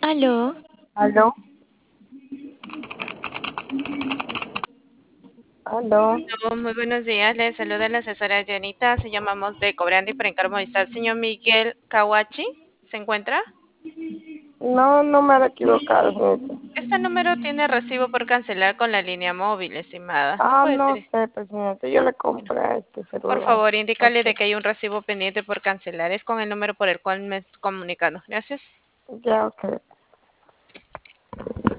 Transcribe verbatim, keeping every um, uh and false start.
Aló, Aló, aló. Aló, muy buenos días, les saluda la asesora Janita, se llamamos de Cobrandi para encargo está el señor Miguel Kawachi, ¿se encuentra? No, no me he equivocado, señorita. Este número tiene recibo por cancelar con la línea móvil, estimada. ¿Me Ah, puede no decir? sé, pues, señorita, yo le Bueno, compré este por celular. favor, indícale de Ok, que hay un recibo pendiente por cancelar. Es con el número por el cual me estoy comunicando. Gracias. ya, ok.